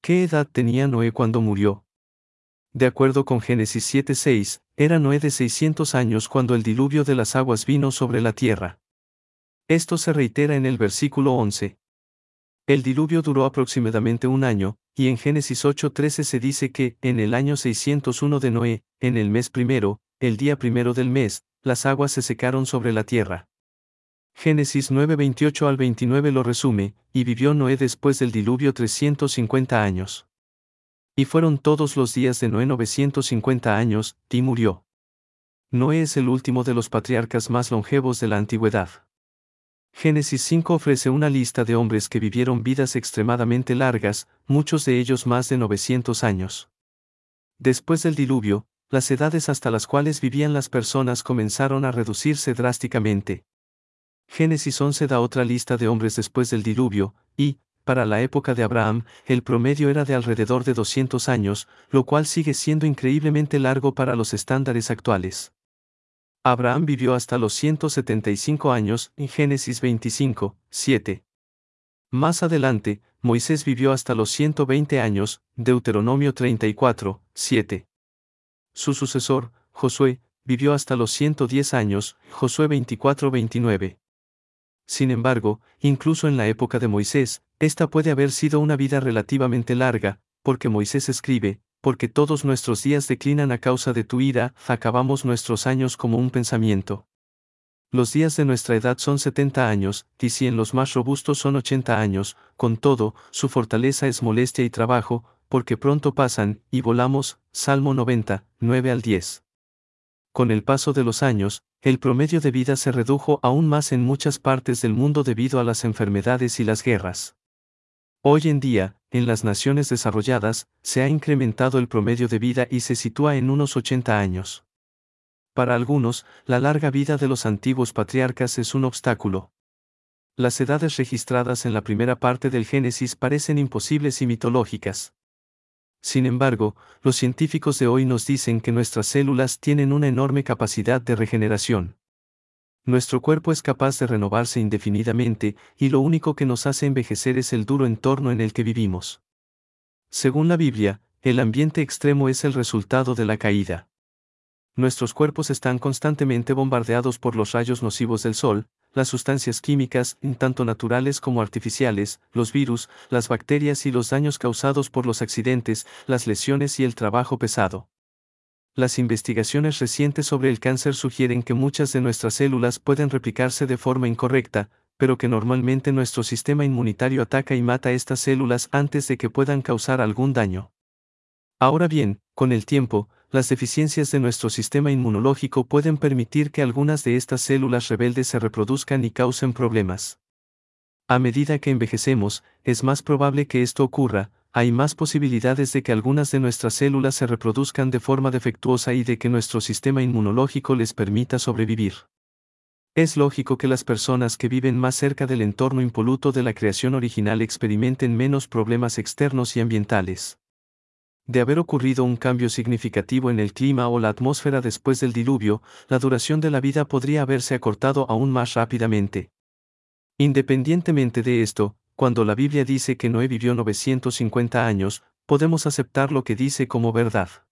¿Qué edad tenía Noé cuando murió? De acuerdo con Génesis 7:6, era Noé de 600 años cuando el diluvio de las aguas vino sobre la tierra. Esto se reitera en el versículo 11. El diluvio duró aproximadamente un año, y en Génesis 8:13 se dice que, en el año 601 de Noé, en el mes primero, el día primero del mes, las aguas se secaron sobre la tierra. Génesis 9:28 al 29 lo resume, y vivió Noé después del diluvio 350 años. Y fueron todos los días de Noé 950 años, y murió. Noé es el último de los patriarcas más longevos de la antigüedad. Génesis 5 ofrece una lista de hombres que vivieron vidas extremadamente largas, muchos de ellos más de 900 años. Después del diluvio, las edades hasta las cuales vivían las personas comenzaron a reducirse drásticamente. Génesis 11 da otra lista de hombres después del diluvio, y, para la época de Abraham, el promedio era de alrededor de 200 años, lo cual sigue siendo increíblemente largo para los estándares actuales. Abraham vivió hasta los 175 años, en Génesis 25:7. Más adelante, Moisés vivió hasta los 120 años, Deuteronomio 34:7. Su sucesor, Josué, vivió hasta los 110 años, Josué 24:29. Sin embargo, incluso en la época de Moisés, esta puede haber sido una vida relativamente larga, porque Moisés escribe, porque todos nuestros días declinan a causa de tu ira, acabamos nuestros años como un pensamiento. Los días de nuestra edad son 70 años, y si en los más robustos son 80 años, con todo, su fortaleza es molestia y trabajo, porque pronto pasan, y volamos, Salmo 90, 9 al 10. Con el paso de los años, el promedio de vida se redujo aún más en muchas partes del mundo debido a las enfermedades y las guerras. Hoy en día, en las naciones desarrolladas, se ha incrementado el promedio de vida y se sitúa en unos 80 años. Para algunos, la larga vida de los antiguos patriarcas es un obstáculo. Las edades registradas en la primera parte del Génesis parecen imposibles y mitológicas. Sin embargo, los científicos de hoy nos dicen que nuestras células tienen una enorme capacidad de regeneración. Nuestro cuerpo es capaz de renovarse indefinidamente, y lo único que nos hace envejecer es el duro entorno en el que vivimos. Según la Biblia, el ambiente extremo es el resultado de la caída. Nuestros cuerpos están constantemente bombardeados por los rayos nocivos del sol, las sustancias químicas, tanto naturales como artificiales, los virus, las bacterias y los daños causados por los accidentes, las lesiones y el trabajo pesado. Las investigaciones recientes sobre el cáncer sugieren que muchas de nuestras células pueden replicarse de forma incorrecta, pero que normalmente nuestro sistema inmunitario ataca y mata estas células antes de que puedan causar algún daño. Ahora bien, con el tiempo, las deficiencias de nuestro sistema inmunológico pueden permitir que algunas de estas células rebeldes se reproduzcan y causen problemas. A medida que envejecemos, es más probable que esto ocurra, hay más posibilidades de que algunas de nuestras células se reproduzcan de forma defectuosa y de que nuestro sistema inmunológico les permita sobrevivir. Es lógico que las personas que viven más cerca del entorno impoluto de la creación original experimenten menos problemas externos y ambientales. De haber ocurrido un cambio significativo en el clima o la atmósfera después del diluvio, la duración de la vida podría haberse acortado aún más rápidamente. Independientemente de esto, cuando la Biblia dice que Noé vivió 950 años, podemos aceptar lo que dice como verdad.